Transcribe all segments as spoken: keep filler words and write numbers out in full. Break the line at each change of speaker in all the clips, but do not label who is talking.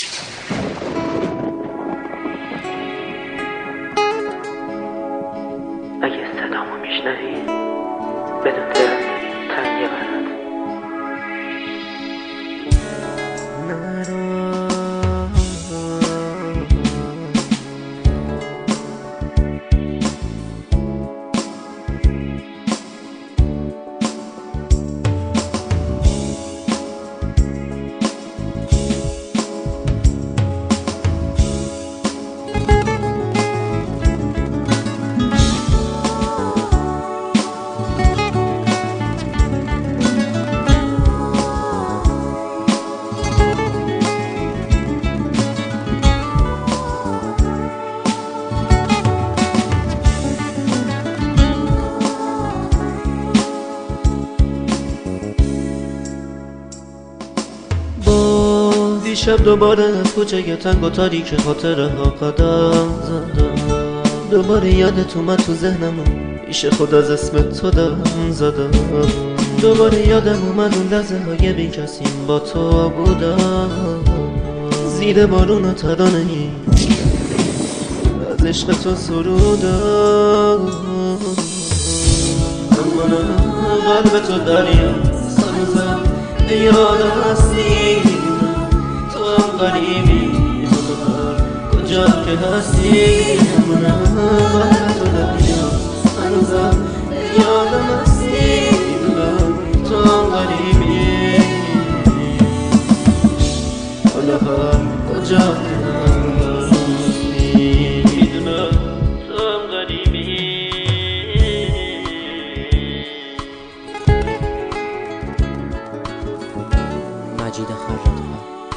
اگه صدامو میشنوی بدون دل تنگی قلبت
دیشب دوباره از کوچه تنگ و تاریک خاطره ها قدم زدم، دوباره یادت اومد تو ذهنم و پیش خود از اسم تو دم زدم، دوباره یادم اومد اون لحظه های بی کسیم با تو بودم، زیر بارون و ترانه ای از عشق تو سرودم، قلب تو دریا سنوزم به یادم هستی، تو هم غریبی کجا که هستی، قلب تو دریا سنوزم به یادم هستی، تو هم غریبی حالا هم کجا که هستی، میدونم تو هم غریبی.
مجید خراب‌ها.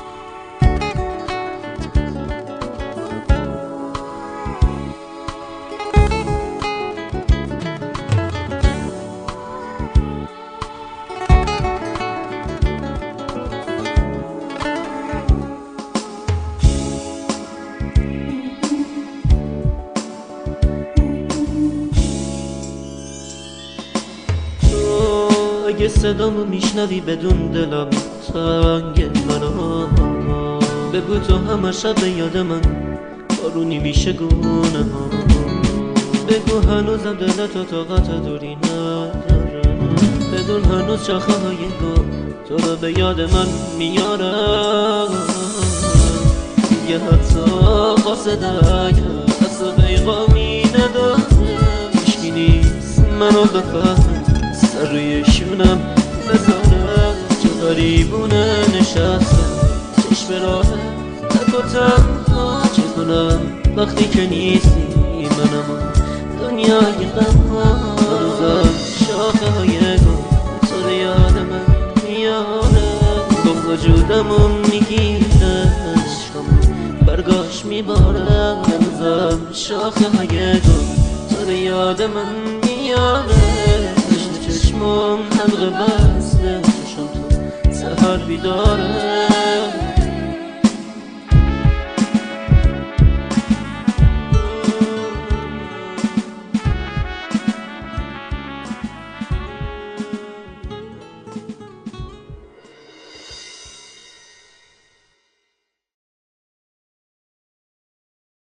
اگه صدامو میشنوی بدون دلم تنگ منو بگو تو همه شب به یاد من بارونی میشه گونه ها، بگو هنوزم دلت طاقت دوری نداره، بدون هنوز شاخه های گل تو رو به یاد من میاره، یه حتی قاصدک دست پیغامی نداره، هیچکی نیست منو بفهمه سر روی شونم بذاره، چه غریبونه نشستم چشم راه تک و تنها، چه کنم وقتی که نیستی منم دنیای غم ها، هنوزم شاخه های گل تو رو یاد من میاره، بغض وجودمو میگیره عشقم برگاش میباره، هنوزم شاخه های گل تو رو یاد من میاره، چشمم حلقه بسته چشم تو سهر بیداره.